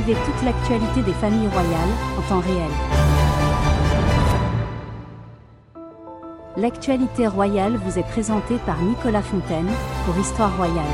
Suivez toute l'actualité des familles royales en temps réel. L'actualité royale vous est présentée par Nicolas Fontaine pour Histoire royale.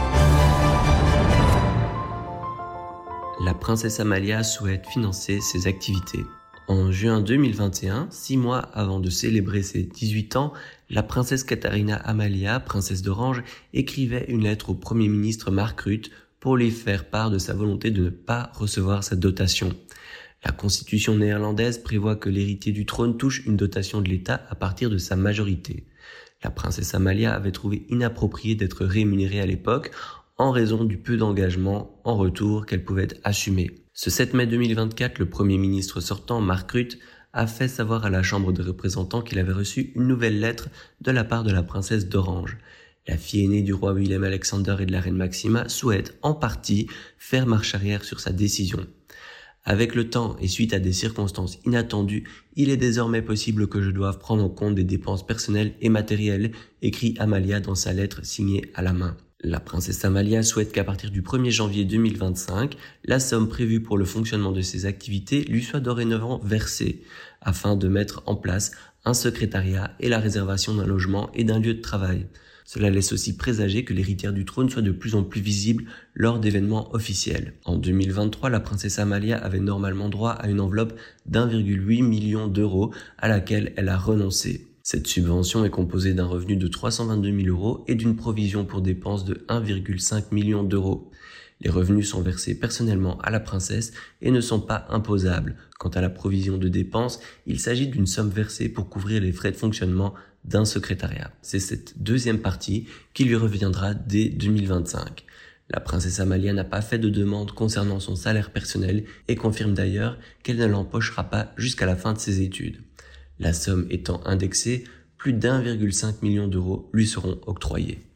La princesse Amalia souhaite financer ses activités. En juin 2021, 6 mois avant de célébrer ses 18 ans, la princesse Katharina Amalia, princesse d'Orange, écrivait une lettre au Premier ministre Mark Rutte pour lui faire part de sa volonté de ne pas recevoir sa dotation. La constitution néerlandaise prévoit que l'héritier du trône touche une dotation de l'État à partir de sa majorité. La princesse Amalia avait trouvé inapproprié d'être rémunérée à l'époque en raison du peu d'engagement en retour qu'elle pouvait assumer. Ce 7 mai 2024, le Premier ministre sortant, Mark Rutte, a fait savoir à la Chambre des représentants qu'il avait reçu une nouvelle lettre de la part de la princesse d'Orange. La fille aînée du roi Willem Alexander et de la reine Maxima souhaite en partie faire marche arrière sur sa décision. Avec le temps et suite à des circonstances inattendues, il est désormais possible que je doive prendre en compte des dépenses personnelles et matérielles, écrit Amalia dans sa lettre signée à la main. La princesse Amalia souhaite qu'à partir du 1er janvier 2025, la somme prévue pour le fonctionnement de ses activités lui soit dorénavant versée, afin de mettre en place un secrétariat et la réservation d'un logement et d'un lieu de travail. Cela laisse aussi présager que l'héritière du trône soit de plus en plus visible lors d'événements officiels. En 2023, la princesse Amalia avait normalement droit à une enveloppe d'1,8 million d'euros à laquelle elle a renoncé. Cette subvention est composée d'un revenu de 322 000 euros et d'une provision pour dépenses de 1,5 million d'euros. Les revenus sont versés personnellement à la princesse et ne sont pas imposables. Quant à la provision de dépenses, il s'agit d'une somme versée pour couvrir les frais de fonctionnement d'un secrétariat. C'est cette deuxième partie qui lui reviendra dès 2025. La princesse Amalia n'a pas fait de demande concernant son salaire personnel et confirme d'ailleurs qu'elle ne l'empochera pas jusqu'à la fin de ses études. La somme étant indexée, plus d'1,5 million d'euros lui seront octroyés.